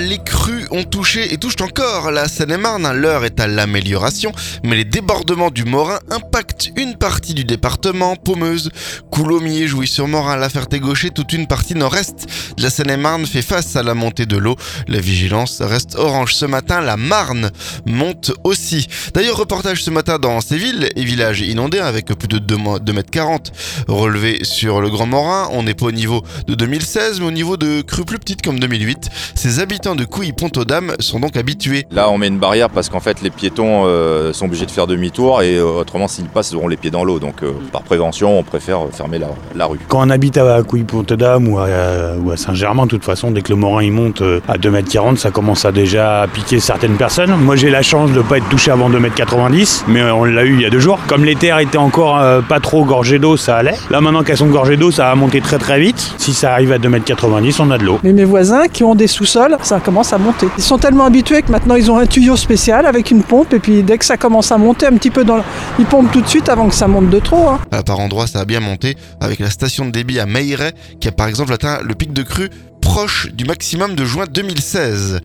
Les crues ont touché et touchent encore la Seine-et-Marne. L'heure est à l'amélioration, mais les débordements du Morin impactent une partie du département. Paumeuse, Coulommiers, Jouy-sur-Morin, La Ferté-Gaucher, toute une partie nord-est de la Seine-et-Marne fait face à la montée de l'eau. La vigilance reste orange ce matin. La Marne monte aussi. D'ailleurs, reportage ce matin dans ces villes et villages inondés avec plus de 2,40 m relevés sur le Grand Morin. On n'est pas au niveau de 2016, mais au niveau de crues plus petites comme 2008. Ces habitants de Couilly-Pont-aux-Dames sont donc habitués. Là, on met une barrière parce qu'en fait, les piétons sont obligés de faire demi-tour et autrement, s'ils passent, ils auront les pieds dans l'eau. Donc, par prévention, on préfère fermer la rue. Quand on habite à Couilly-Pont-aux-Dames ou à Saint-Germain, de toute façon, dès que le Morin il monte à 2,40 m, ça commence à déjà piquer certaines personnes. Moi, j'ai la chance de ne pas être touché avant 2,90 m, mais on l'a eu il y a 2 jours. Comme les terres étaient encore pas trop gorgées d'eau, ça allait. Là, maintenant qu'elles sont gorgées d'eau, ça va monter très très vite. Si ça arrive à 2,90 m, on a de l'eau. Mais mes voisins qui ont des sous-sols, ça commence à monter. Ils sont tellement habitués que maintenant ils ont un tuyau spécial avec une pompe et puis dès que ça commence à monter un petit peu ils pompent tout de suite avant que ça monte de trop. Par endroits, ça a bien monté avec la station de débit à Meilleray qui a par exemple atteint le pic de crue proche du maximum de juin 2016.